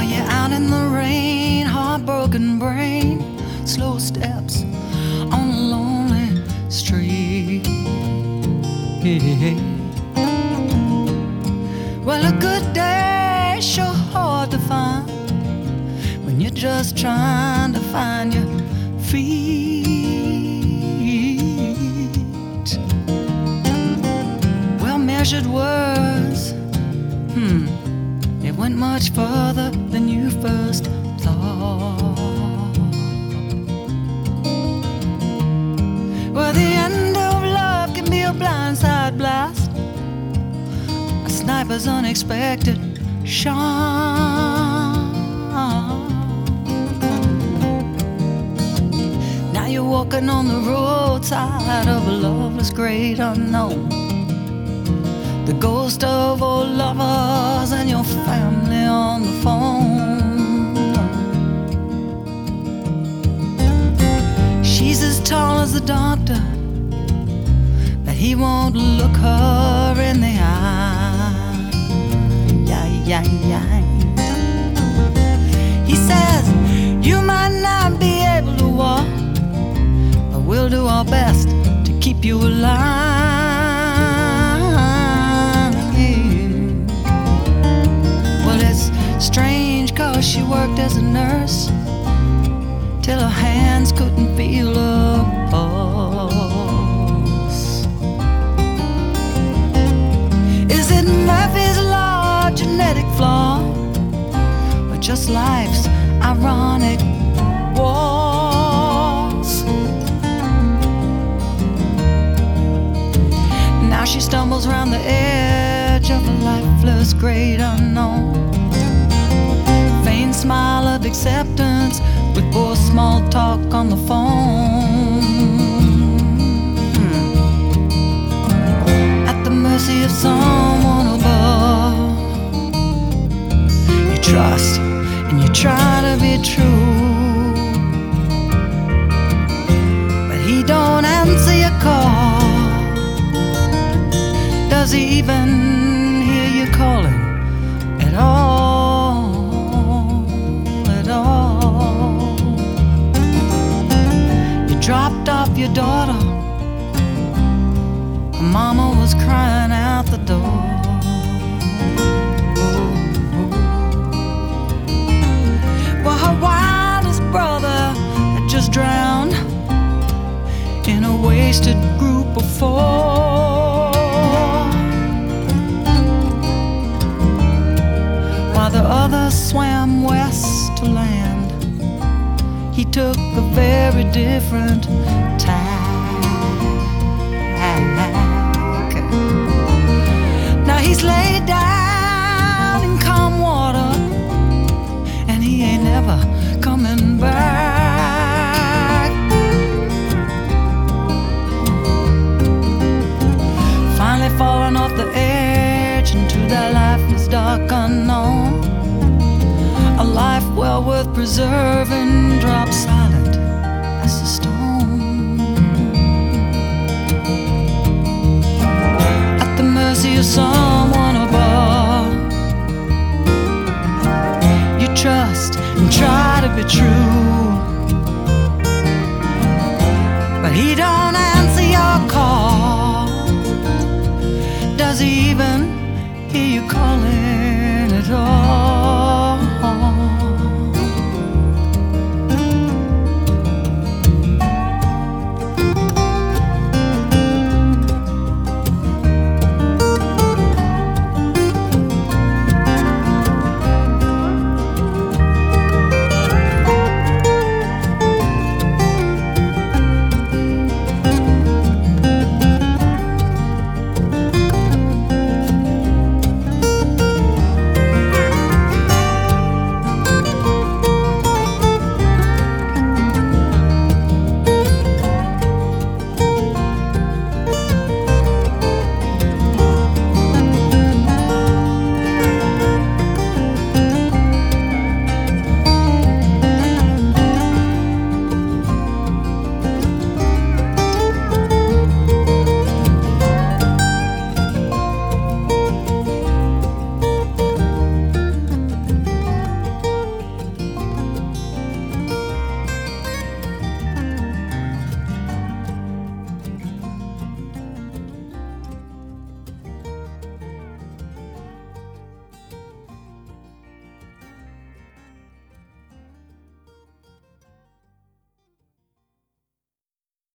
you're out in the rain, heartbroken brain, slow steps on a lonely street. Well, a good day's sure hard to find when you're just trying to find your feet. Well-measured words, it went much further than you first thought. Well, the end of love can be a blindside blast, a sniper's unexpected shot. Now you're walking on the roadside of a loveless great unknown, the ghost of old lovers and your family on the phone. She's as tall as the doctor, but he won't look her in the eye. He says, you might not be able to walk, but we'll do our best to keep you alive. Strange, cause she worked as a nurse till her hands couldn't feel a pulse. Is it Murphy's Law, genetic flaw, or just life's ironic waltz? Now she stumbles around the edge of a lifeless great unknown, smile of acceptance with more small talk on the phone. At the mercy of someone above, you trust and you try to be true, but he don't answer your call. Does he even hear you calling at all? Dropped off your daughter, her mama was crying out the door. Well, her wildest brother had just drowned in a wasted group of four, while the other swam west to land. He took a very different tack. Now he's laid down in calm water, and he ain't never coming back. Finally falling off the edge into that lifeless dark unknown, a life well worth preserving drops silent as a stone. At the mercy of someone above, you trust and try to be true, but he don't answer your call. Does he even hear you calling at all?